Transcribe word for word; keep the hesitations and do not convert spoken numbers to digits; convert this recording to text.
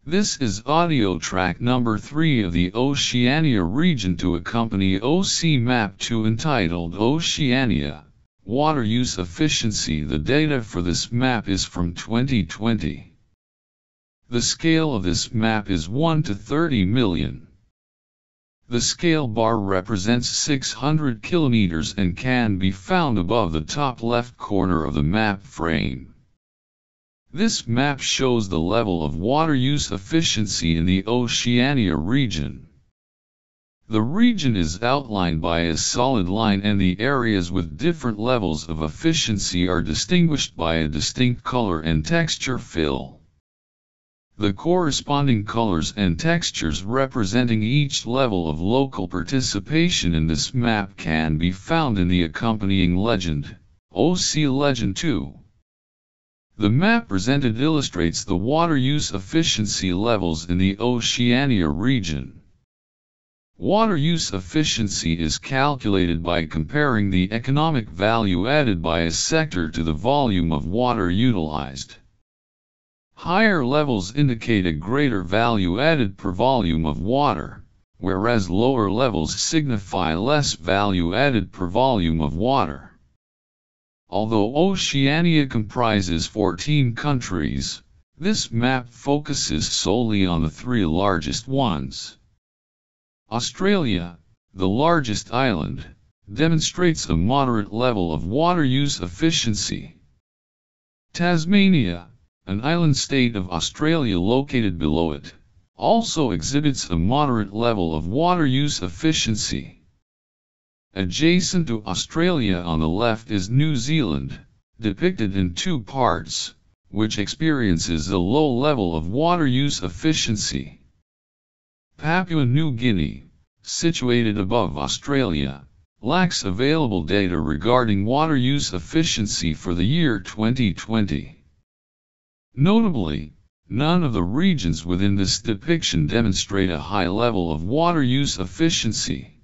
This is audio track number three of the Oceania region to accompany O C Map two entitled Oceania, Water Use Efficiency. The data for this map is from twenty twenty. The scale of this map is one to thirty million. The scale bar represents six hundred kilometers and can be found above the top left corner of the map frame. This map shows the level of water use efficiency in the Oceania region. The region is outlined by a solid line and the areas with different levels of efficiency are distinguished by a distinct color and texture fill. The corresponding colors and textures representing each level of local participation in this map can be found in the accompanying legend, O C Legend two. The map presented illustrates the water use efficiency levels in the Oceania region. Water use efficiency is calculated by comparing the economic value added by a sector to the volume of water utilized. Higher levels indicate a greater value added per volume of water, whereas lower levels signify less value added per volume of water. Although Oceania comprises fourteen countries, this map focuses solely on the three largest ones. Australia, the largest island, demonstrates a moderate level of water use efficiency. Tasmania, an island state of Australia located below it, also exhibits a moderate level of water use efficiency. Adjacent to Australia on the left is New Zealand, depicted in two parts, which experiences a low level of water use efficiency. Papua New Guinea, situated above Australia, lacks available data regarding water use efficiency for the year twenty twenty. Notably, none of the regions within this depiction demonstrate a high level of water use efficiency.